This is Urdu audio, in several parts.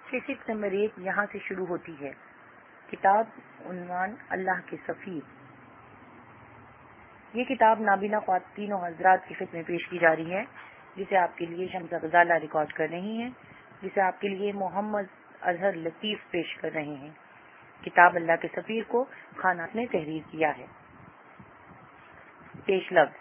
کیسٹ نمبر 1 یہاں سے شروع ہوتی ہے۔ کتاب عنوان اللہ کے سفیر۔ یہ کتاب نابینا خواتین و حضرات کی خدمت میں پیش کی جا رہی ہے، جسے آپ کے لیے شمس غزالہ ریکارڈ کر رہی ہیں، جسے آپ کے لیے محمد اظہر لطیف پیش کر رہے ہیں۔ کتاب اللہ کے سفیر کو خانات نے تحریر کیا ہے۔ پیش لفظ: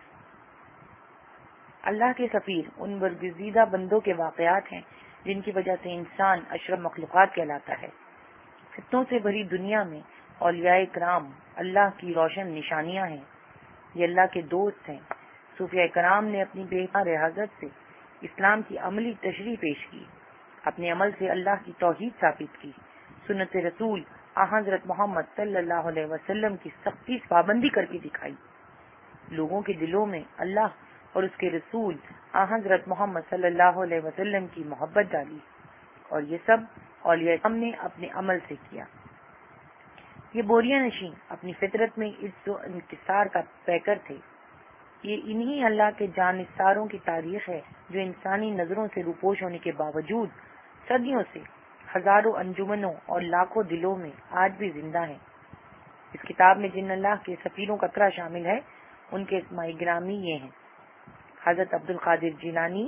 اللہ کے سفیر ان برگزیدہ بندوں کے واقعات ہیں جن کی وجہ سے انسان اشرف مخلوقات کہلاتا ہے۔ فتنوں سے بھری دنیا میں اولیاء کرام اللہ کی روشن نشانیاں ہیں۔ یہ اللہ کے دوست ہیں۔ صوفیاء کرام نے اپنی بے پناہ حضرت سے اسلام کی عملی تشریح پیش کی، اپنے عمل سے اللہ کی توحید ثابت کی، سنت رسول حضرت محمد صلی اللہ علیہ وسلم کی سختی سے پابندی کر کے دکھائی، لوگوں کے دلوں میں اللہ اور اس کے رسول حضرت محمد صلی اللہ علیہ وسلم کی محبت ڈالی، اور یہ سب اولیاء کرام نے اپنے عمل سے کیا۔ یہ بوریہ نشین اپنی فطرت میں عز و انکسار کا پیکر تھے۔ یہ انہی اللہ کے جانثاروں کی تاریخ ہے جو انسانی نظروں سے روپوش ہونے کے باوجود صدیوں سے ہزاروں انجمنوں اور لاکھوں دلوں میں آج بھی زندہ ہیں۔ اس کتاب میں جن اللہ کے سفیروں کا تذکرہ شامل ہے ان کے اسماء گرامی یہ ہیں: حضرت عبد القادر جیلانی،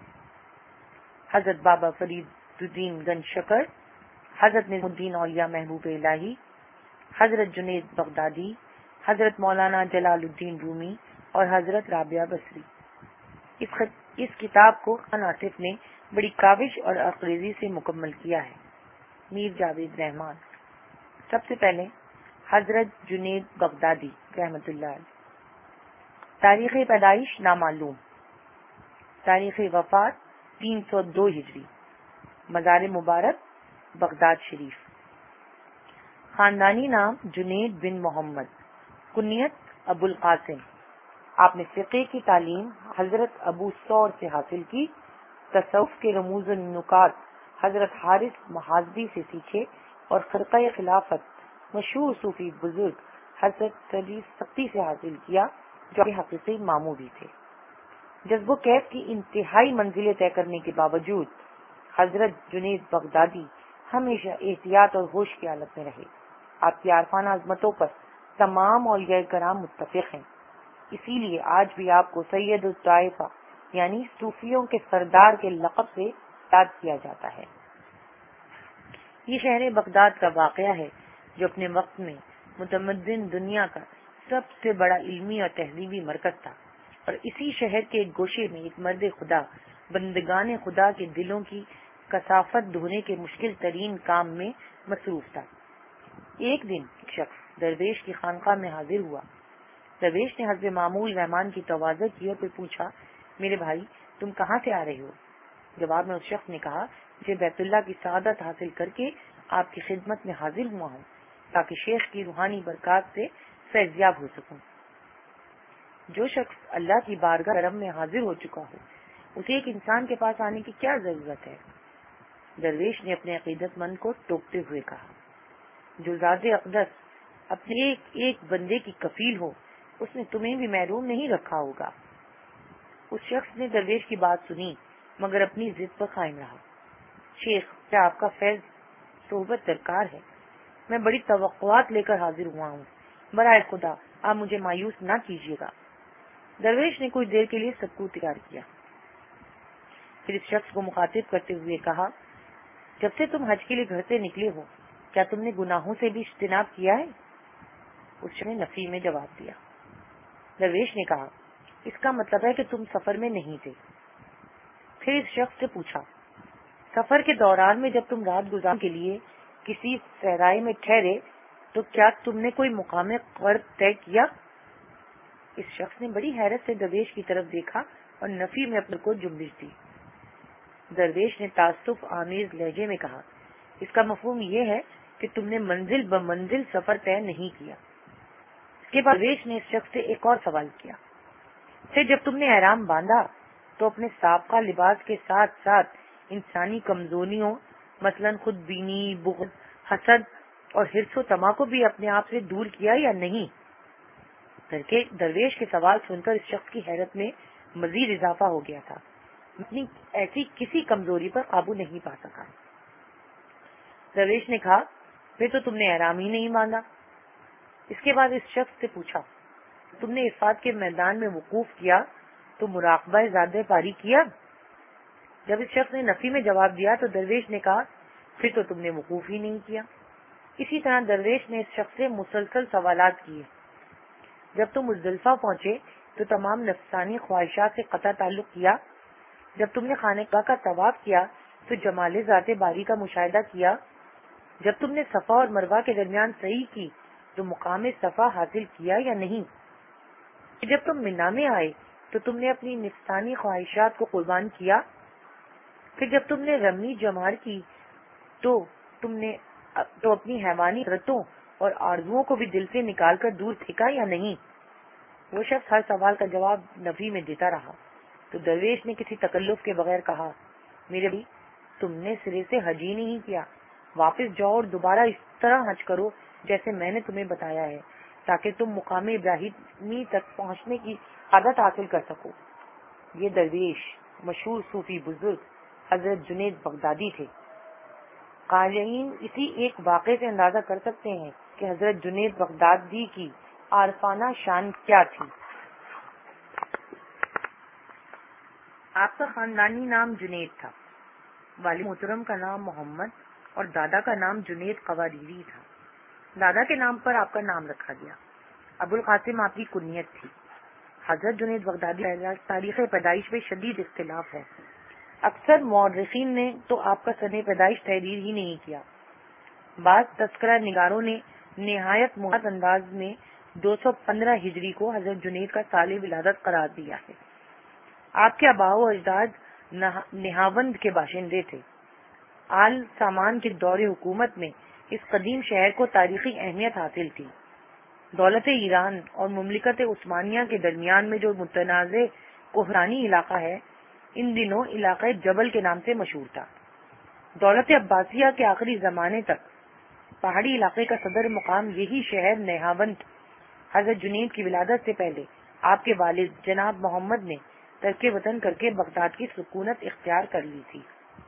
حضرت بابا فرید الدین گنج شکر، حضرت نظام الدین اولیاء محبوب الہی، حضرت جنید بغدادی، حضرت مولانا جلال الدین رومی اور حضرت رابعہ بصری۔ اس کتاب کو خان آصف نے بڑی کاوش اور عقلریزی سے مکمل کیا ہے۔ میر جاوید رحمان۔ سب سے پہلے حضرت جنید بغدادی رحمۃ اللہ علیہ۔ تاریخ پیدائش نامعلوم، تاریخ وفات 302 ہجری، مزار مبارک بغداد شریف، خاندانی نام جنید بن محمد، کنیت ابو القاسم۔ آپ نے فقہ کی تعلیم حضرت ابو ثور سے حاصل کی، تصوف کے رموز و نکات حضرت حارث محاذبی سے سیکھے اور خرقہ خلافت مشہور صوفی بزرگ حضرت شریف سختی سے حاصل کیا، جو حقیقی ماموں بھی تھے۔ جذب و کیف کی انتہائی منزلیں طے کرنے کے باوجود حضرت جنید بغدادی ہمیشہ احتیاط اور ہوش کی حالت میں رہے۔ آپ کی عارفانہ عظمتوں پر تمام اولیاء کرام متفق ہیں، اسی لیے آج بھی آپ کو سید الطائفہ یعنی صوفیوں کے سردار کے لقب سے یاد کیا جاتا ہے۔ یہ شہر بغداد کا واقعہ ہے جو اپنے وقت میں متمدن دنیا کا سب سے بڑا علمی اور تہذیبی مرکز تھا، اور اسی شہر کے ایک گوشے میں ایک مرد خدا بندگان خدا کے دلوں کی کثافت دھونے کے مشکل ترین کام میں مصروف تھا۔ ایک دن ایک شخص درویش کی خانقاہ میں حاضر ہوا۔ درویش نے حسب معمول مہمان کی تواضع کی اور پھر پوچھا: میرے بھائی، تم کہاں سے آ رہے ہو؟ جواب میں اس شخص نے کہا: مجھے بیت اللہ کی سعادت حاصل کر کے آپ کی خدمت میں حاضر ہوا ہوں تاکہ شیخ کی روحانی برکات سے فیضیاب ہو سکوں۔ جو شخص اللہ کی بارگاہ کرم میں حاضر ہو چکا ہو، اسے ایک انسان کے پاس آنے کی کیا ضرورت ہے؟ درویش نے اپنے عقیدت مند کو ٹوکتے ہوئے کہا: جو ذات اقدس اپنے ایک بندے کی کفیل ہو، اس نے تمہیں بھی محروم نہیں رکھا ہوگا۔ اس شخص نے درویش کی بات سنی مگر اپنی ضد پر قائم رہا۔ شیخ، کیا آپ کا فیض صحبت درکار ہے؟ میں بڑی توقعات لے کر حاضر ہوا ہوں، برائے خدا آپ مجھے مایوس نہ کیجیے گا۔ درویش نے کچھ دیر کے لیے سکوت اختیار کیا، پھر اس شخص کو مخاطب کرتے ہوئے کہا: جب سے تم حج کے لیے گھر سے نکلے ہو، کیا تم نے گناہوں سے بھی اجتناب کیا ہے؟ اس شخص نے نفی میں جواب دیا۔ درویش نے کہا: اس کا مطلب ہے کہ تم سفر میں نہیں تھے۔ پھر اس شخص سے پوچھا: سفر کے دوران میں جب تم رات گزارنے کے لیے کسی صحرائے میں ٹھہرے تو کیا تم نے کوئی مقام قرب طے کیا؟ اس شخص نے بڑی حیرت سے درویش کی طرف دیکھا اور نفی میں اپنے کو جنبش دی۔ درویش نے تعصب آمیز لہجے میں کہا: اس کا مفہوم یہ ہے کہ تم نے منزل بمنزل سفر طے نہیں کیا۔ اس کے بعد درویش نے اس شخص سے ایک اور سوال کیا: پھر جب تم نے احرام باندھا تو اپنے سابقہ لباس کے ساتھ ساتھ انسانی کمزوریوں مثلا خود بینی، بغض، حسد اور حرص و طمع کو بھی اپنے آپ سے دور کیا یا نہیں؟ درویش کے سوال سن کر اس شخص کی حیرت میں مزید اضافہ ہو گیا تھا۔ اپنی ایسی کسی کمزوری پر قابو نہیں پا سکا۔ درویش نے کہا پھر تو تم نے احرام ہی نہیں باندھا۔ اس کے بعد اس شخص سے پوچھا تم نے عرفات کے میدان میں وقوف کیا تو مراقبہ زیادہ پاری کیا؟ جب اس شخص نے نفی میں جواب دیا تو درویش نے کہا پھر تو تم نے وقوف ہی نہیں کیا۔ اسی طرح درویش نے اس شخص سے مسلسل سوالات کیے۔ جب تم مزدلفہ پہنچے تو تمام نفسانی خواہشات سے قطع تعلق کیا۔ جب تم نے خانہ کعبہ کا طواف کیا تو جمال ذات باری کا مشاہدہ کیا۔ جب تم نے صفا اور مروہ کے درمیان سعی کی تو مقام صفا حاصل کیا یا نہیں؟ جب تم منا میں آئے تو تم نے اپنی نفسانی خواہشات کو قربان کیا۔ پھر جب تم نے رمی جمار کی تو اپنی حیوانی رتوں اور آرزوؤں کو بھی دل سے نکال کر دور پھینکا یا نہیں؟ وہ شخص ہر سوال کا جواب نفی میں دیتا رہا تو درویش نے کسی تکلف کے بغیر کہا میرے بھائی تم نے سرے سے حج ہی نہیں کیا، واپس جاؤ اور دوبارہ اس طرح حج کرو جیسے میں نے تمہیں بتایا ہے تاکہ تم مقام ابراہیمی تک پہنچنے کی عادت حاصل کر سکو۔ یہ درویش مشہور صوفی بزرگ حضرت جنید بغدادی تھے۔ قارئین اسی ایک واقعے سے اندازہ کر سکتے ہیں کہ حضرت جنید بغدادی کی عارفانہ شان کیا تھی۔ آپ کا خاندانی نام جنید تھا، والد محترم کا نام محمد اور دادا کا نام جنید قواریری تھا۔ دادا کے نام پر آپ کا نام رکھا گیا۔ ابو القاسم آپ کی کنیت تھی۔ حضرت جنید بغدادی تاریخ پیدائش میں شدید اختلاف ہے۔ اکثر مورخین نے تو آپ کا سن پیدائش تحریر ہی نہیں کیا۔ بعض تذکرہ نگاروں نے نہایت محض انداز میں 215 ہجری کو حضرت جنید کا سال ولادت قرار دیا ہے۔ آپ کے آباء و اجداد نہاوند کے باشندے تھے۔ آل سامان کے دور حکومت میں اس قدیم شہر کو تاریخی اہمیت حاصل تھی۔ دولت ایران اور مملکت عثمانیہ کے درمیان میں جو متنازع کوہرانی علاقہ ہے ان دنوں علاقہ جبل کے نام سے مشہور تھا۔ دولت عباسیہ کے آخری زمانے تک پہاڑی علاقے کا صدر مقام یہی شہر نہاوند حضرت جنید کی ولادت سے پہلے آپ کے والد جناب محمد نے ترک وطن کر کے بغداد کی سکونت اختیار کر لی تھی۔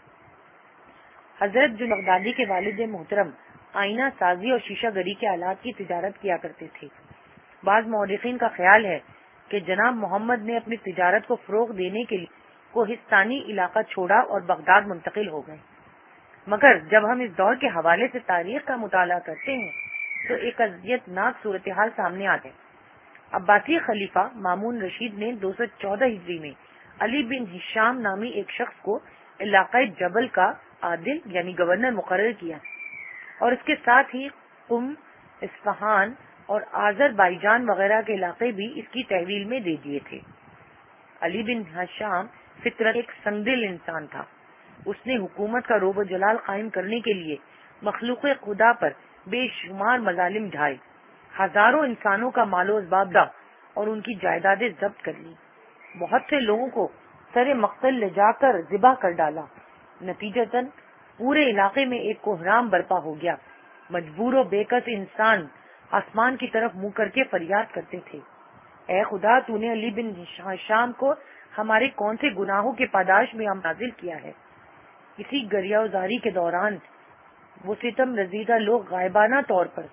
حضرت جنید بغدادی کے والد محترم آئینہ سازی اور شیشہ گری کے آلات کی تجارت کیا کرتے تھے۔ بعض مورخین کا خیال ہے کہ جناب محمد نے اپنی تجارت کو فروغ دینے کے لیے کوہستانی علاقہ چھوڑا اور بغداد منتقل ہو گئے، مگر جب ہم اس دور کے حوالے سے تاریخ کا مطالعہ کرتے ہیں تو ایک اذیت ناک صورتحال سامنے آتے ہیں۔ عباسی خلیفہ مامون رشید نے 214 ہجری میں علی بن ہشام نامی ایک شخص کو علاقہ جبل کا عادل یعنی گورنر مقرر کیا اور اس کے ساتھ ہی قم، اصفہان اور آذربائیجان وغیرہ کے علاقے بھی اس کی تحویل میں دے دیے تھے۔ علی بن ہشام فطرت ایک سنگدل انسان تھا۔ اس نے حکومت کا روب و جلال قائم کرنے کے لیے مخلوق خدا پر بے شمار مظالم ڈھائے، ہزاروں انسانوں کا مال و اسباب اور ان کی جائیدادیں ضبط کر لی، بہت سے لوگوں کو سر مقتل لے جا کر ذبح کر ڈالا۔ نتیجتاً پورے علاقے میں ایک کوہرام برپا ہو گیا۔ مجبور و بے کس انسان آسمان کی طرف منہ کر کے فریاد کرتے تھے، اے خدا تو نے علی بن ہشام کو ہمارے کون سے گناہوں کے پاداش میں نازل کیا ہے۔ اسی گریہ زاری کے دوران وہ ستم رزیدہ لوگ غائبانہ طور پر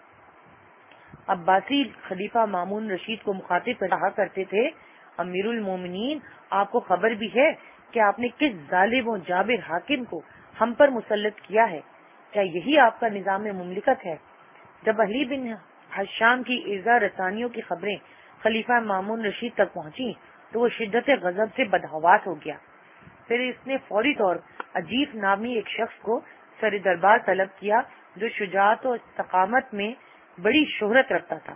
عباسی خلیفہ مامون رشید کو مخاطب کہا کرتے تھے، امیر المومنین آپ کو خبر بھی ہے کہ آپ نے کس ظالم و جابر حاکم کو ہم پر مسلط کیا ہے؟ کیا یہی آپ کا نظام مملکت ہے؟ جب علی بن ہشام کی ایذا رسانیوں کی خبریں خلیفہ مامون رشید تک پہنچی تو وہ شدت غضب سے بدحواس ہو گیا۔ پھر اس نے فوری طور عجیب نامی ایک شخص کو سر دربار طلب کیا جو شجاعت و استقامت میں بڑی شہرت رکھتا تھا۔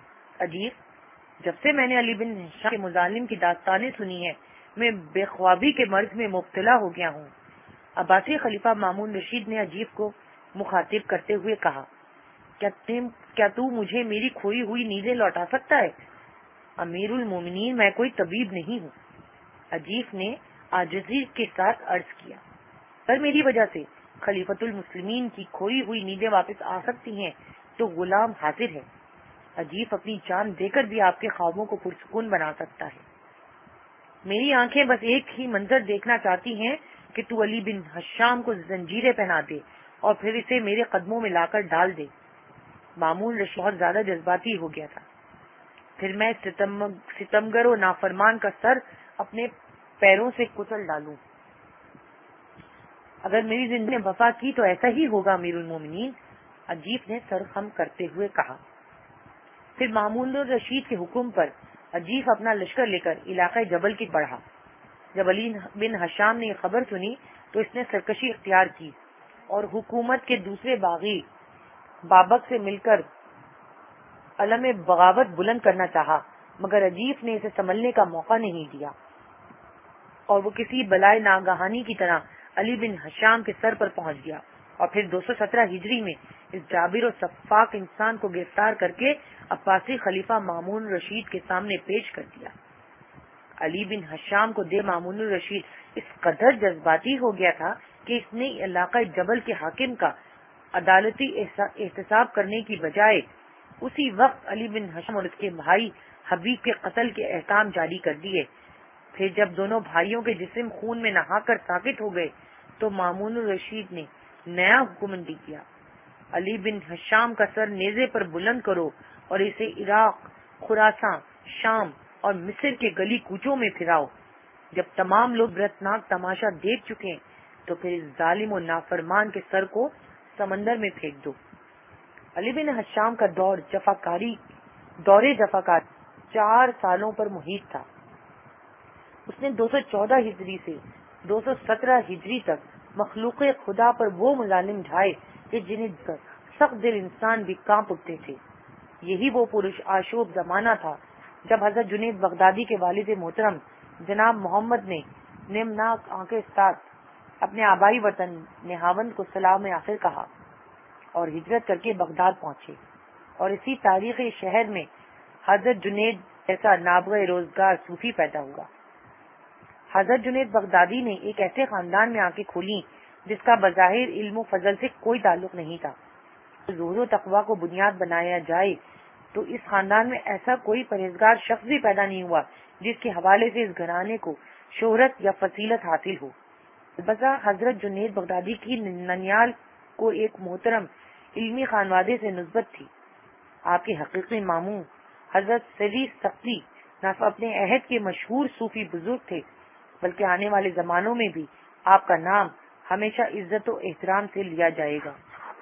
عجیب، جب سے میں نے علی بن ہشام کے مظالم کی داستانیں سنی ہیں میں بے خوابی کے مرض میں مبتلا ہو گیا ہوں۔ عباسی خلیفہ مامون رشید نے عجیب کو مخاطب کرتے ہوئے کہا، کیا تو مجھے میری کھوئی ہوئی نیندیں لوٹا سکتا ہے؟ امیر المومنین میں کوئی طبیب نہیں ہوں۔ عجیب نے عاجزی کے ساتھ عرض کیا، پر میری وجہ سے خلیفۃ المسلمین کی کھوئی ہوئی نیندیں واپس آ سکتی ہیں تو غلام حاضر ہے۔ عجیب اپنی جان دے کر بھی آپ کے خوابوں کو پرسکون بنا سکتا ہے۔ میری آنکھیں بس ایک ہی منظر دیکھنا چاہتی ہیں کہ تو علی بن ہشام کو زنجیریں پہنا دے اور پھر اسے میرے قدموں میں لا کر ڈال دے۔ مامون رشید بہت زیادہ جذباتی ہو گیا تھا۔ پھر میں ستمگر و نافرمان کا سر اپنے پیروں سے کچل ڈالوں۔ اگر میری زندگی نے وفا کی تو ایسا ہی ہوگا امیر المومنین، عجیب نے سر خم کرتے ہوئے کہا۔ پھر مامون الرشید کے حکم پر عجیب اپنا لشکر لے کر علاقہ جبل کی بڑھا۔ جب علی بن ہشام نے یہ خبر سنی تو اس نے سرکشی اختیار کی اور حکومت کے دوسرے باغی بابک سے مل کر علم بغاوت بلند کرنا چاہا، مگر عجیب نے اسے سنبھلنے کا موقع نہیں دیا اور وہ کسی بلائے ناگہانی کی طرح علی بن ہشام کے سر پر پہنچ گیا اور پھر 217 ہجری میں اس جابر و سفاک انسان کو گرفتار کر کے عباسی خلیفہ مامون الرشید کے سامنے پیش کر دیا۔ علی بن ہشام کو دے مامون الرشید اس قدر جذباتی ہو گیا تھا کہ اس نے علاقہ جبل کے حاکم کا عدالتی احتساب کرنے کی بجائے اسی وقت علی بن ہشام اور اس کے بھائی حبیب کے قتل کے احکام جاری کر دیے۔ پھر جب دونوں بھائیوں کے جسم خون میں نہا کر ساکت ہو گئے تو مامون الرشید نے نیا حکم اندی کیا، علی بن ہشام کا سر نیزے پر بلند کرو اور اسے عراق، خراساں، شام اور مصر کے گلی کوچوں میں پھراؤ۔ جب تمام لوگ برتناک تماشا دیکھ چکے تو پھر اس ظالم و نافرمان کے سر کو سمندر میں پھینک دو۔ علی بن ہشام کا دور جفاکاری 4 سالوں پر محیط تھا۔ اس نے 214 ہجری سے 217 ہجری تک مخلوق خدا پر وہ مظالم ڈھائے کہ جنہیں سخت دل انسان بھی کانپ اٹھتے تھے۔ یہی وہ پرش آشوب زمانہ تھا جب حضرت جنید بغدادی کے والد محترم جناب محمد نے نمناک آنکھیں ساتھ اپنے آبائی وطن نہاوند کو سلام آخر کہا اور ہجرت کر کے بغداد پہنچے، اور اسی تاریخی شہر میں حضرت جنید ایسا نابغہ روزگار صوفی پیدا ہوا۔ حضرت جنید بغدادی نے ایک ایسے خاندان میں آنکھیں کھولیں جس کا بظاہر علم و فضل سے کوئی تعلق نہیں تھا۔ زہد و تقویٰ کو بنیاد بنایا جائے تو اس خاندان میں ایسا کوئی پرہیزگار شخص بھی پیدا نہیں ہوا جس کے حوالے سے اس گھرانے کو شہرت یا فضیلت حاصل ہو۔ البتہ حضرت جنید بغدادی کی ننیال کو ایک محترم علمی خانوادے سے نسبت تھی۔ آپ کے حقیقی ماموں حضرت سری سختی نہ صرف اپنے عہد کے مشہور صوفی بزرگ تھے بلکہ آنے والے زمانوں میں بھی آپ کا نام ہمیشہ عزت و احترام سے لیا جائے گا۔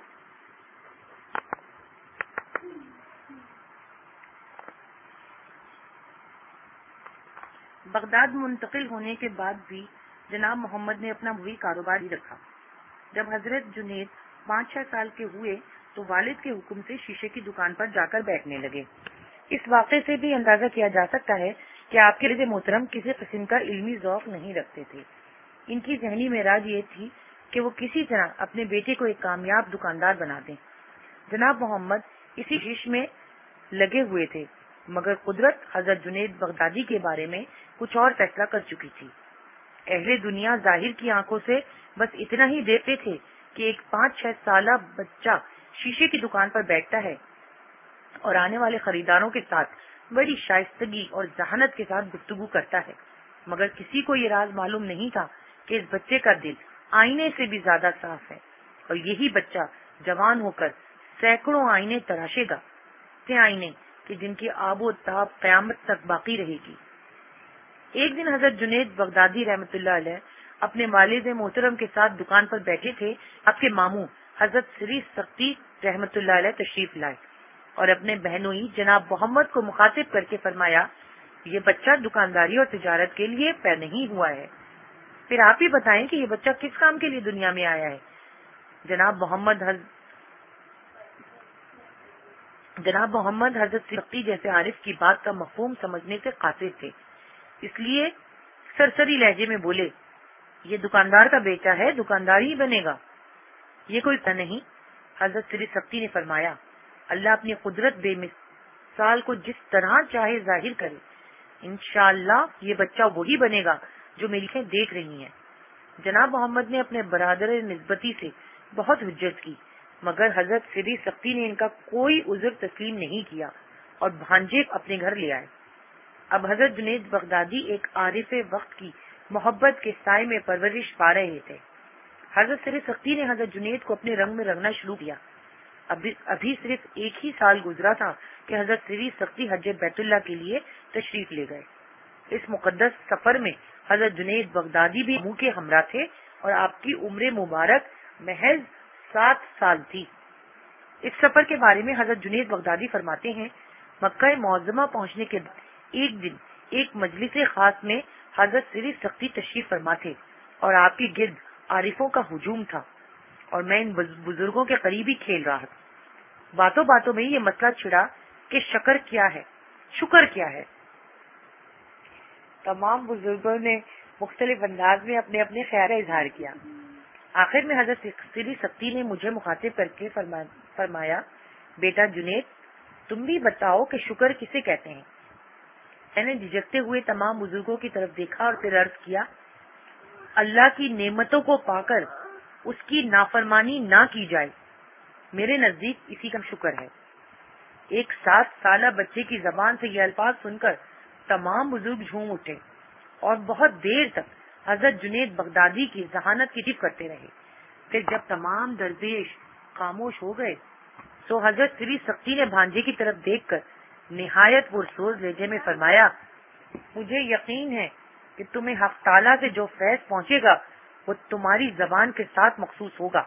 بغداد منتقل ہونے کے بعد بھی جناب محمد نے اپنا وہی کاروبار ہی رکھا۔ جب حضرت جنید 5-6 سال کے ہوئے تو والد کے حکم سے شیشے کی دکان پر جا کر بیٹھنے لگے۔ اس واقعے سے بھی اندازہ کیا جا سکتا ہے کہ آپ کے والد محترم کسی قسم کا علمی ذوق نہیں رکھتے تھے۔ ان کی ذہنی معراج یہ تھی کہ وہ کسی طرح اپنے بیٹے کو ایک کامیاب دکاندار بنا دیں۔ جناب محمد اسی کوشش میں لگے ہوئے تھے، مگر قدرت حضرت جنید بغدادی کے بارے میں کچھ اور فیصلہ کر چکی تھی۔ اہل دنیا ظاہر کی آنکھوں سے بس اتنا ہی دیکھتے تھے کہ ایک 5-6 سالہ بچہ شیشے کی دکان پر بیٹھتا ہے اور آنے والے خریداروں کے ساتھ بڑی شائستگی اور ذہانت کے ساتھ گفتگو کرتا ہے، مگر کسی کو یہ راز معلوم نہیں تھا کہ اس بچے کا دل آئینے سے بھی زیادہ صاف ہے، اور یہی بچہ جوان ہو کر سینکڑوں آئینے تراشے گا، آئینے کہ جن کی آب و تاب قیامت تک باقی رہے گی۔ ایک دن حضرت جنید بغدادی رحمۃ اللہ علیہ اپنے والد محترم کے ساتھ دکان پر بیٹھے تھے۔ آپ کے ماموں حضرت سری سختی رحمۃ اللہ علیہ تشریف لائے اور اپنے بہنوئی جناب محمد کو مخاطب کر کے فرمایا، یہ بچہ دکانداری اور تجارت کے لیے پیدا نہیں ہوا ہے، پھر آپ ہی بتائیں کہ یہ بچہ کس کام کے لیے دنیا میں آیا ہے۔ جناب محمد حضرت سختی جیسے عارف کی بات کا مفہوم سمجھنے سے قاصر تھے، اس لیے سرسری لہجے میں بولے، یہ دکاندار کا بیٹا ہے، دکاندار ہی بنے گا، یہ کوئی پتہ نہیں۔ حضرت سری سختی نے فرمایا، اللہ اپنی قدرت بے مثال کو جس طرح چاہے ظاہر کرے، انشاءاللہ یہ بچہ وہی بنے گا جو میری آنکھیں دیکھ رہی ہیں۔ جناب محمد نے اپنے برادر نسبتی سے بہت حجت کی، مگر حضرت سری سختی نے ان کا کوئی عذر تسلیم نہیں کیا اور بھانجے اپنے گھر لے آئے۔ اب حضرت جنید بغدادی ایک عارف وقت کی محبت کے سائے میں پرورش پا رہے تھے۔ حضرت سری سختی نے حضرت جنید کو اپنے رنگ میں رنگنا شروع کیا. ابھی صرف ایک ہی سال گزرا تھا کہ حضرت سری سختی حج بیت اللہ کے لیے تشریف لے گئے. اس مقدس سفر میں حضرت جنید بغدادی بھی منہ کے ہمراہ تھے اور آپ کی عمر مبارک محض 7 سال تھی. اس سفر کے بارے میں حضرت جنید بغدادی فرماتے ہیں، مکہ معظمہ پہنچنے کے بعد ایک دن ایک مجلس خاص میں حضرت سری سختی تشریف فرما تھے اور آپ کے گرد عارفوں کا ہجوم تھا اور میں ان بزرگوں کے قریب ہی کھیل رہا تھا. باتوں باتوں میں یہ مسئلہ چھڑا کہ شکر کیا ہے. تمام بزرگوں نے مختلف انداز میں اپنے اپنے خیال کا اظہار کیا. آخر میں حضرت سری سختی نے مجھے مخاطب کر کے فرمایا، بیٹا جنید، تم بھی بتاؤ کہ شکر کسے کہتے ہیں. میں نے جھجکتے ہوئے تمام بزرگوں کی طرف دیکھا اور پھر عرض کیا، اللہ کی نعمتوں کو پا کر اس کی نافرمانی نہ کی جائے، میرے نزدیک اسی کا شکر ہے. ایک 7 سالہ بچے کی زبان سے یہ الفاظ سن کر تمام بزرگ جھوم اٹھے اور بہت دیر تک حضرت جنید بغدادی کی ذہانت کی تعریف کرتے رہے. پھر جب تمام درویش خاموش ہو گئے تو حضرت سری سختی نے بھانجے کی طرف دیکھ کر نہایت پرسوز لہجے میں فرمایا، مجھے یقین ہے کہ تمہیں حق تعالیٰ سے جو فیض پہنچے گا وہ تمہاری زبان کے ساتھ مخصوص ہوگا.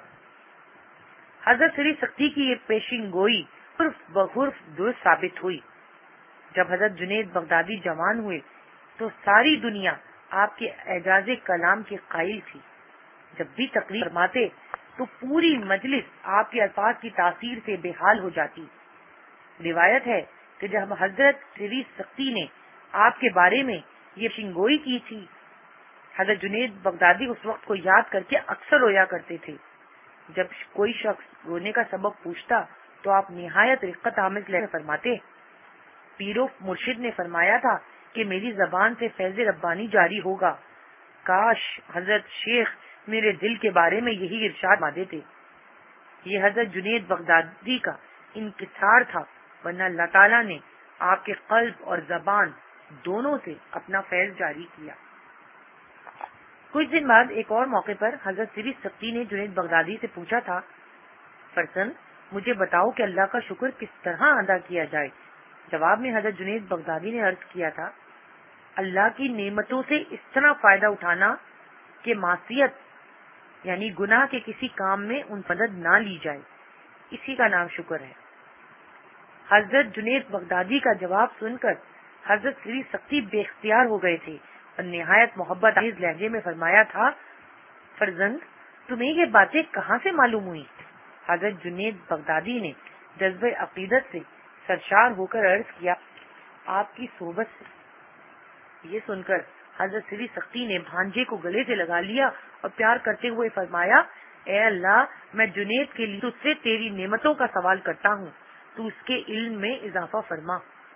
حضرت سری سختی کی یہ پیشین گوئی حرف بحرف درست ثابت ہوئی. جب حضرت جنید بغدادی جوان ہوئے تو ساری دنیا آپ کے اعجاز کلام کے قائل تھی. جب بھی تقریر فرماتے تو پوری مجلس آپ کے الفاظ کی تاثیر سے بے حال ہو جاتی. روایت ہے کہ جب حضرت سری سختی نے آپ کے بارے میں یہ شنگوئی کی تھی، حضرت جنید بغدادی اس وقت کو یاد کر کے اکثر رویا کرتے تھے. جب کوئی شخص رونے کا سبب پوچھتا تو آپ نہایت رقت آمیز لہجے میں فرماتے، پیرو مرشد نے فرمایا تھا کہ میری زبان سے فیض ربانی جاری ہوگا. کاش حضرت شیخ میرے دل کے بارے میں یہی ارشاد فرما دیتے. یہ حضرت جنید بغدادی کا انکسار تھا، ورنہ اللہ تعالیٰ نے آپ کے قلب اور زبان دونوں سے اپنا فیض جاری کیا. کچھ دن بعد ایک اور موقع پر حضرت سری سختی نے جنید بغدادی سے پوچھا تھا، فرزند مجھے بتاؤ کہ اللہ کا شکر کس طرح ادا کیا جائے. جواب میں حضرت جنید بغدادی نے عرض کیا تھا، اللہ کی نعمتوں سے اس طرح فائدہ اٹھانا کہ معصیت یعنی گناہ کے کسی کام میں ان مدد نہ لی جائے، اسی کا نام شکر ہے. حضرت جنید بغدادی کا جواب سن کر حضرت سری سختی بے اختیار ہو گئے تھے اور نہایت محبت آمیز لہجے میں فرمایا تھا، فرزند تمہیں یہ باتیں کہاں سے معلوم ہوئی؟ حضرت جنید بغدادی نے جذبہ عقیدت سے سرشار ہو کر عرض کیا، آپ کی صحبت سے. یہ سن کر حضرت سری سختی نے بھانجے کو گلے سے لگا لیا اور پیار کرتے ہوئے فرمایا، اے اللہ میں جنید کے لیے تجھ سے تیری نعمتوں کا سوال کرتا ہوں، تو اس کے علم میں اضافہ فرما.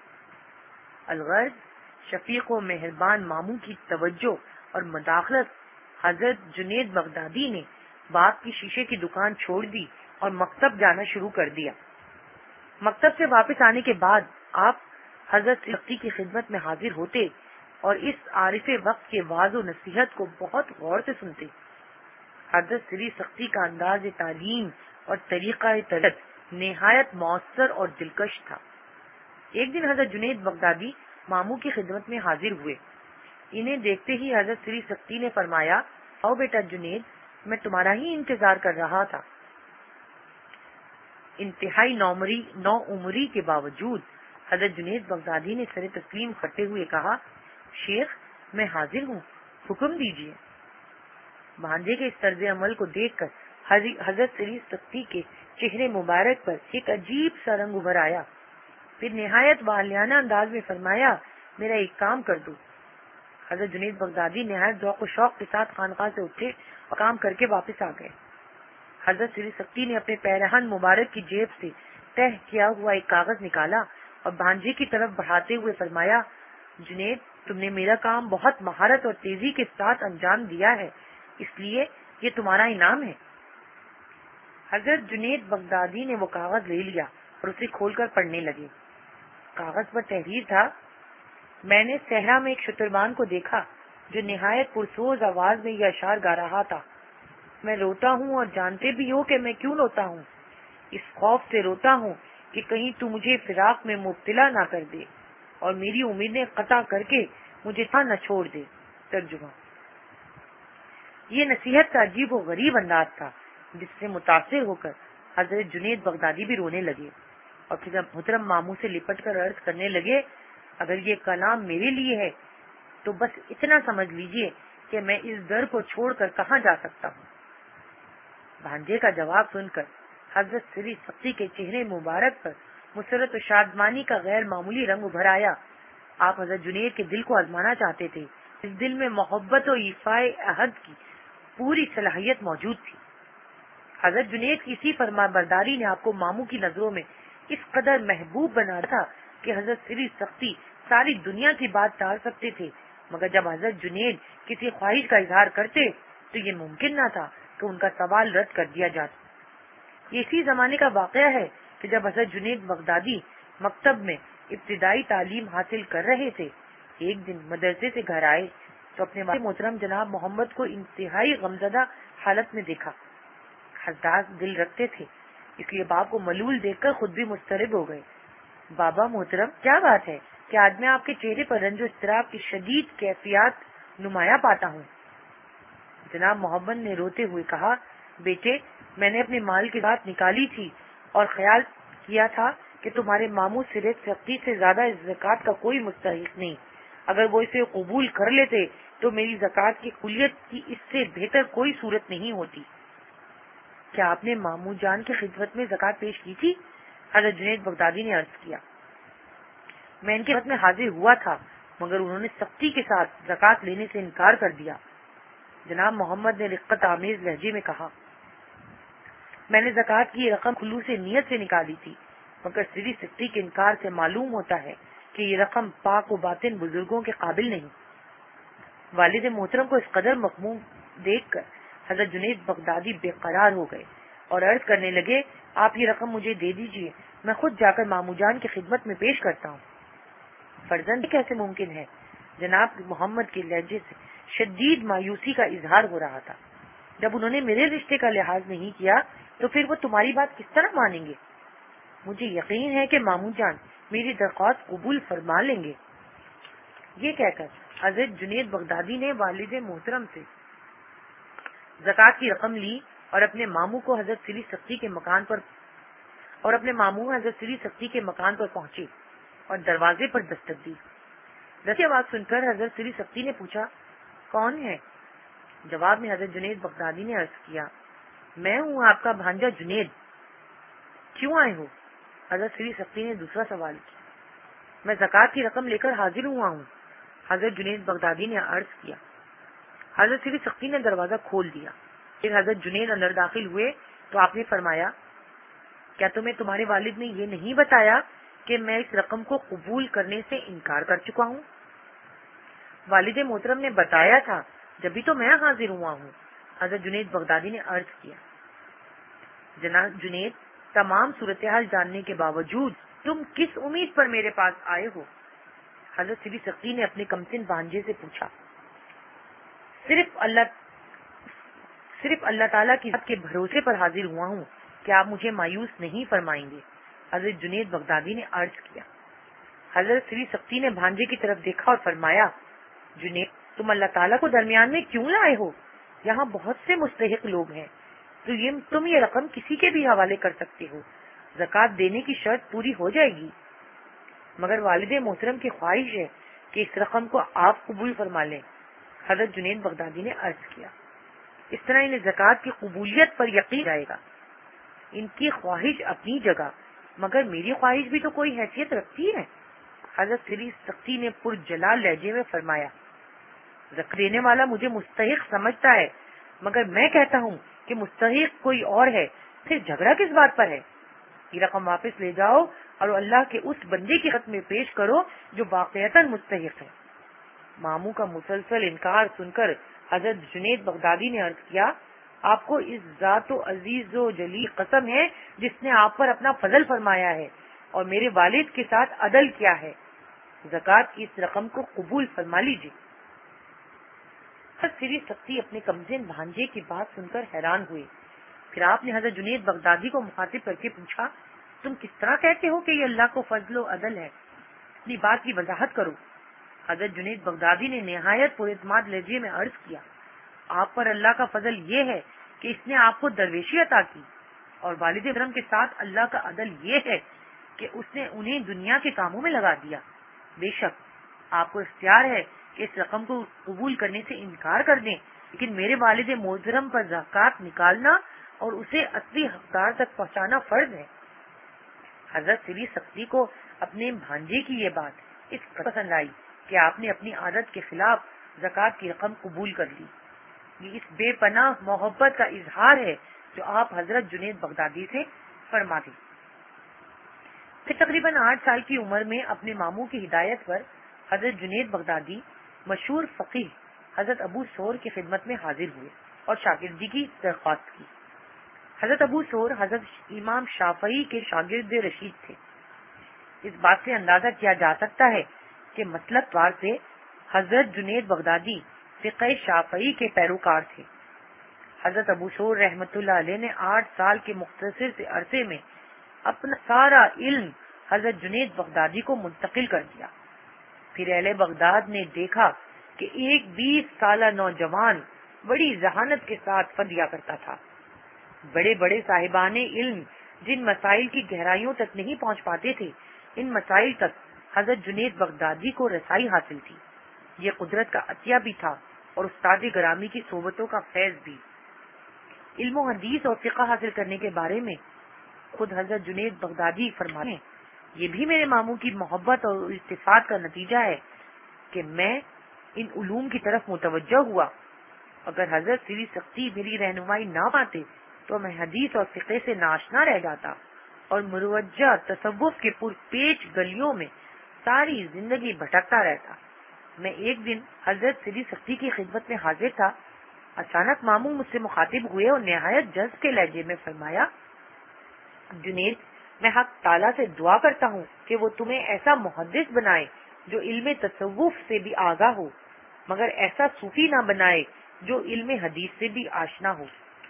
الغرض شفیق و مہربان ماموں کی توجہ اور مداخلت حضرت جنید بغدادی نے باپ کی شیشے کی دکان چھوڑ دی اور مکتب جانا شروع کر دیا. مکتب سے واپس آنے کے بعد آپ حضرت سختی کی خدمت میں حاضر ہوتے اور اس عارف وقت کے واعظ و نصیحت کو بہت غور سے سنتے. حضرت سری سختی کا انداز تعلیم اور طریقہ تربیت نہایت مؤثر اور دلکش تھا. ایک دن حضرت جنید بغدادی ماموں کی خدمت میں حاضر ہوئے. انہیں دیکھتے ہی حضرت سری سختی نے فرمایا، آؤ بیٹا جنید، میں تمہارا ہی انتظار کر رہا تھا. انتہائی نو عمری کے باوجود حضرت جنید بغدادی نے سر تسلیم کرتے ہوئے کہا، شیخ میں حاضر ہوں، حکم دیجیے. بھانجے کے اس طرز عمل کو دیکھ کر حضرت سری سختی کے چہرے مبارک پر ایک عجیب سا رنگ ابھر آیا. پھر نہایت والیانہ انداز میں فرمایا، میرا ایک کام کر دو. حضرت جنید بغدادی نہایت ذوق و شوق کے ساتھ خانقاہ سے اٹھے اور کام کر کے واپس آ گئے. حضرت سری سختی نے اپنے پیرہن مبارک کی جیب سے تہ کیا ہوا ایک کاغذ نکالا اور بھانجے کی طرف بڑھاتے ہوئے فرمایا، جنید تم نے میرا کام بہت مہارت اور تیزی کے ساتھ انجام دیا ہے، اس لیے یہ تمہارا انعام ہے. حضرت جنید بغدادی نے وہ کاغذ لے لیا اور اسے کھول کر پڑھنے لگے. کاغذ پر تحریر تھا، میں نے صحرا میں ایک شتربان کو دیکھا جو نہایت پرسوز آواز میں یہ اشعار گا رہا تھا، میں روتا ہوں اور جانتے بھی ہو کہ میں کیوں روتا ہوں. اس خوف سے روتا ہوں کہ کہیں تو مجھے فراق میں مبتلا نہ کر دے اور میری امیدیں قطع کر کے مجھے نہ چھوڑ دے. ترجمہ. یہ نصیحت کا عجیب و غریب انداز تھا جس سے متاثر ہو کر حضرت جنید بغدادی بھی رونے لگے اور پھر محترم ماموں سے لپٹ کر عرض کرنے لگے, اگر یہ کلام میرے لیے ہے تو بس اتنا سمجھ لیجئے کہ میں اس در کو چھوڑ کر کہاں جا سکتا ہوں. بھانجے کا جواب سن کر حضرت سری سختی کے چہرے مبارک پر مسرت و شادمانی کا غیر معمولی رنگ ابھر آیا. آپ حضرت جنید کے دل کو آزمانا چاہتے تھے. اس دل میں محبت و ایفائے عہد کی پوری صلاحیت موجود تھی. حضرت جنید کی اسی فرما برداری نے آپ کو ماموں کی نظروں میں اس قدر محبوب بنا تھا کہ حضرت سری سختی ساری دنیا کی بات ٹال سکتے تھے, مگر جب حضرت جنید کسی خواہش کا اظہار کرتے تو یہ ممکن نہ تھا کہ ان کا سوال رد کر دیا جاتا. یہ اسی زمانے کا واقعہ ہے کہ جب حضرت جنید بغدادی مکتب میں ابتدائی تعلیم حاصل کر رہے تھے, ایک دن مدرسے سے گھر آئے تو اپنے والد محترم جناب محمد کو انتہائی غمزدہ حالت میں دیکھا. حساس دل رکھتے تھے, اس لیے باپ کو ملول دیکھ کر خود بھی مضطرب ہو گئے. بابا محترم, کیا بات ہے کہ آج میں آپ کے چہرے پر رنج و اضطراب کی شدید کیفیات نمایاں پاتا ہوں. جناب محمد نے روتے ہوئے کہا, بیٹے, میں نے اپنے مال کی بات نکالی تھی اور خیال کیا تھا کہ تمہارے ماموں صرف سختی سے زیادہ اس زکوٰۃ کا کوئی مستحق نہیں. اگر وہ اسے قبول کر لیتے تو میری زکوٰۃ کی قلیت کی اس سے بہتر کوئی صورت نہیں ہوتی. کیا آپ نے ماموں جان کی خدمت میں زکوٰۃ پیش کی تھی؟ حضرت جنید بغدادی نے عرض کیا. میں ان کے خدمت میں حاضر ہوا تھا مگر انہوں نے سختی کے ساتھ زکوٰۃ لینے سے انکار کر دیا. جناب محمد نے رقت آمیز لہجے میں کہا, میں نے زکوٰۃ کی رقم خلوص نیت سے نکالی تھی, مگر سری سختی کے انکار سے معلوم ہوتا ہے کہ یہ رقم پاک و باطن بزرگوں کے قابل نہیں. والد محترم کو اس قدر مخموم دیکھ کر حضرت جنید بغدادی بے قرار ہو گئے اور عرض کرنے لگے, آپ یہ رقم مجھے دے دیجئے, میں خود جا کر ماموں جان کی خدمت میں پیش کرتا ہوں. فرزند کیسے ممکن ہے؟ جناب محمد کے لہجے سے شدید مایوسی کا اظہار ہو رہا تھا. جب انہوں نے میرے رشتے کا لحاظ نہیں کیا تو پھر وہ تمہاری بات کس طرح مانیں گے؟ مجھے یقین ہے کہ ماموں جان میری درخواست قبول فرما لیں گے. یہ کہہ کر حضرت جنید بغدادی نے والد محترم سے زکوٰۃ کی رقم لی اور اپنے ماموں حضرت سری سختی کے مکان پر پہنچے اور دروازے پر دستک دی. دستک آواز سن کر حضرت سری سختی نے پوچھا, کون ہے؟ جواب میں حضرت جنید بغدادی نے عرض کیا, میں ہوں آپ کا بھانجا جنید. کیوں آئے ہو؟ حضرت سری سختی نے دوسرا سوال کیا. میں زکوٰۃ کی رقم لے کر حاضر ہوا ہوں, حضرت جنید بغدادی نے عرض کیا. حضرت سری سختی نے دروازہ کھول دیا. پھر حضرت جنید اندر داخل ہوئے تو آپ نے فرمایا, کیا تمہیں تمہارے والد نے یہ نہیں بتایا کہ میں اس رقم کو قبول کرنے سے انکار کر چکا ہوں؟ والد محترم نے بتایا تھا, جبھی تو میں حاضر ہوا ہوں. حضرت جنید بغدادی نے عرض کیا. جناب جنید, تمام صورتحال جاننے کے باوجود تم کس امید پر میرے پاس آئے ہو؟ حضرت سری سختی نے اپنے کمسن بھانجے سے پوچھا. صرف اللہ تعالیٰ کی ذات کے بھروسے پر حاضر ہوا ہوں, کیا آپ مجھے مایوس نہیں فرمائیں گے؟ حضرت جنید بغدادی نے عرض کیا. حضرت سری سختی نے بھانجے کی طرف دیکھا اور فرمایا, جنید, تم اللہ تعالیٰ کو درمیان میں کیوں لائے ہو؟ یہاں بہت سے مستحق لوگ ہیں, تو تم یہ رقم کسی کے بھی حوالے کر سکتے ہو. زکوٰۃ دینے کی شرط پوری ہو جائے گی, مگر والد محترم کی خواہش ہے کہ اس رقم کو آپ قبول فرما لیں. حضرت جنید بغدادی نے عرض کیا. اس طرح انہیں زکوٰۃ کی قبولیت پر یقین جائے گا. ان کی خواہش اپنی جگہ, مگر میری خواہش بھی تو کوئی حیثیت رکھتی ہے. حضرت سری سختی نے پرجلال لہجے میں فرمایا, زکوٰۃ دینے والا مجھے مستحق سمجھتا ہے, مگر میں کہتا ہوں کہ مستحق کوئی اور ہے, پھر جھگڑا کس بات پر ہے؟ یہ رقم واپس لے جاؤ اور اللہ کے اس بندے کی خدمت میں پیش کرو جو واقعتاً مستحق ہے. ماموں کا مسلسل انکار سن کر حضرت جنید بغدادی نے عرض کیا, آپ کو اس ذات و عزیز و جلیل قسم ہے جس نے آپ پر اپنا فضل فرمایا ہے اور میرے والد کے ساتھ عدل کیا ہے, زکوٰۃ کی اس رقم کو قبول فرما لیجیے. سری سختی اپنے کمزین بھانجے کی بات سن کر حیران ہوئے. پھر آپ نے حضرت جنید بغدادی کو مخاطب کر کے پوچھا, تم کس طرح کہتے ہو کہ یہ اللہ کو فضل و عدل ہے؟ اپنی بات کی وضاحت کرو. حضرت جنید بغدادی نے نہایت پر اعتماد لہجے میں عرض کیا, آپ پر اللہ کا فضل یہ ہے کہ اس نے آپ کو درویشی عطا کی, اور والد کرم کے ساتھ اللہ کا عدل یہ ہے کہ اس نے انہیں دنیا کے کاموں میں لگا دیا. بے شک آپ کو اختیار ہے کہ اس رقم کو قبول کرنے سے انکار کر دیں, لیکن میرے والد محترم پر زکوٰۃ نکالنا اور اسے اصلی حقدار تک پہنچانا فرض ہے. حضرت سری سختی کو اپنے بھانجے کی یہ بات اس قدر پسند آئی کہ آپ نے اپنی عادت کے خلاف زکوٰۃ کی رقم قبول کر لی. یہ اس بے پناہ محبت کا اظہار ہے جو آپ حضرت جنید بغدادی سے فرماتے. پھر تقریباً 8 سال کی عمر میں اپنے ماموں کی ہدایت پر حضرت جنید بغدادی مشہور فقیہ حضرت ابو ثور کی خدمت میں حاضر ہوئے اور شاگردی کی درخواست کی. حضرت ابو ثور حضرت امام شافعی کے شاگرد رشید تھے. اس بات سے اندازہ کیا جا سکتا ہے کہ مسلک اعتبار سے حضرت جنید بغدادی فقہ شافعی کے پیروکار تھے. حضرت ابو ثور رحمۃ اللہ علیہ نے 8 سال کے مختصر سے عرصے میں اپنا سارا علم حضرت جنید بغدادی کو منتقل کر دیا. پھر اہل بغداد نے دیکھا کہ ایک 20 سالہ نوجوان بڑی ذہانت کے ساتھ فتویٰ دیا کرتا تھا. بڑے بڑے صاحبان علم جن مسائل کی گہرائیوں تک نہیں پہنچ پاتے تھے, ان مسائل تک حضرت جنید بغدادی کو رسائی حاصل تھی. یہ قدرت کا عطیہ بھی تھا اور استاد گرامی کی صحبتوں کا فیض بھی. علم و حدیث اور فقہ حاصل کرنے کے بارے میں خود حضرت جنید بغدادی فرماتے ہیں, یہ بھی میرے ماموں کی محبت اور التفات کا نتیجہ ہے کہ میں ان علوم کی طرف متوجہ ہوا. اگر حضرت سری سختی میری رہنمائی نہ پاتے تو میں حدیث اور فقہ سے ناشنا رہ جاتا اور مروجہ تصوف کے پرپیچ گلیوں میں ساری زندگی بھٹکتا رہتا. میں ایک دن حضرت سری سختی کی خدمت میں حاضر تھا. اچانک ماموں مجھ سے مخاطب ہوئے اور نہایت جذب کے لہجے میں فرمایا, جنید, میں حق تعالیٰ سے دعا کرتا ہوں کہ وہ تمہیں ایسا محدث بنائے جو علم تصوف سے بھی آگاہ ہو, مگر ایسا صوفی نہ بنائے جو علم حدیث سے بھی آشنا ہو.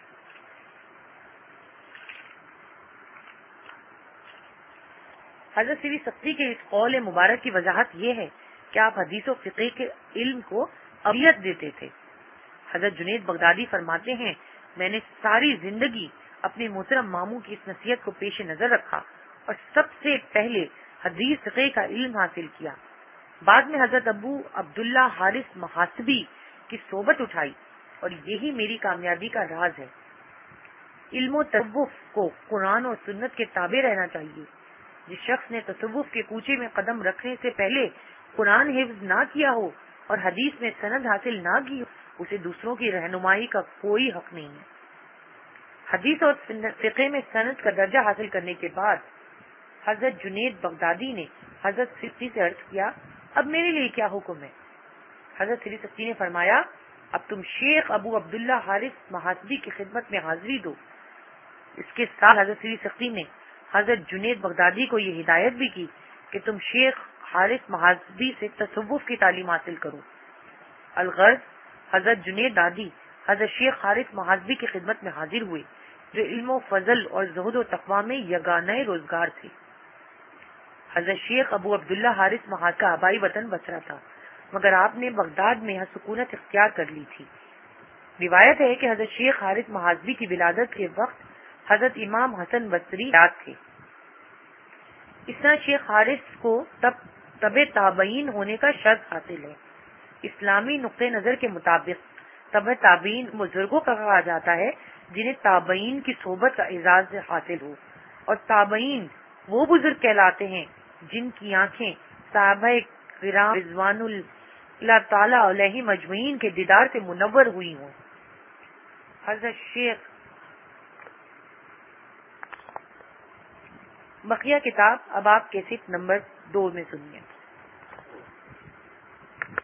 حضرت سری سختی کے اس قول مبارک کی وضاحت یہ ہے کہ آپ حدیث و فقہ کے علم کو اہمیت دیتے تھے. حضرت جنید بغدادی فرماتے ہیں, میں نے ساری زندگی اپنے محترم ماموں کی اس نصیحت کو پیش نظر رکھا اور سب سے پہلے حدیث فقہ کا علم حاصل کیا. بعد میں حضرت ابو عبداللہ حارث محاسبی کی صحبت اٹھائی اور یہی میری کامیابی کا راز ہے. علم و تصوف کو قرآن اور سنت کے تابع رہنا چاہیے. جس شخص نے تصوف کے کوچے میں قدم رکھنے سے پہلے قرآن حفظ نہ کیا ہو اور حدیث میں سند حاصل نہ کی ہو, اسے دوسروں کی رہنمائی کا کوئی حق نہیں ہے. حدیث اور فقہ میں سند کا درجہ حاصل کرنے کے بعد حضرت جنید بغدادی نے حضرت سری سے عرض کیا, اب میرے لیے کیا حکم ہے؟ حضرت سری سختی نے فرمایا, اب تم شیخ ابو عبداللہ حارث محاسبی کی خدمت میں حاضری دو. اس کے ساتھ حضرت سری سختی نے حضرت جنید بغدادی کو یہ ہدایت بھی کی کہ تم شیخ حارث محاسبی سے تصوف کی تعلیم حاصل کرو. الغرض حضرت جنید دادی حضرت شیخ حارث محاسبی کی خدمت میں حاضر ہوئے جو علم و فضل اور زہد و تقوی میں یگانہ روزگار تھے. حضرت شیخ ابو عبداللہ حارث محاسبی کا آبائی وطن بصرہ تھا, مگر آپ نے بغداد میں یہاں سکونت اختیار کر لی تھی. روایت ہے کہ حضرت شیخ حارث محاسبی کی ولادت کے وقت حضرت امام حسن بصری یاد تھے. اس طرح شیخ حارث کو تبع تابعین ہونے کا شرط حاصل ہے. اسلامی نقطہ نظر کے مطابق تبع تابعین بزرگوں کا کہا جاتا ہے جنہیں تابعین کی صحبت کا اعزاز حاصل ہو, اور تابعین وہ بزرگ کہلاتے ہیں جن کی آنکھیں صحابہ کرام رضوان اللہ تعالی علیہ مجمعین کے دیدار سے منور ہوئی ہوں. حضرت شیخ بقیہ کتاب اب آپ کیسٹ نمبر 2 میں سنیے.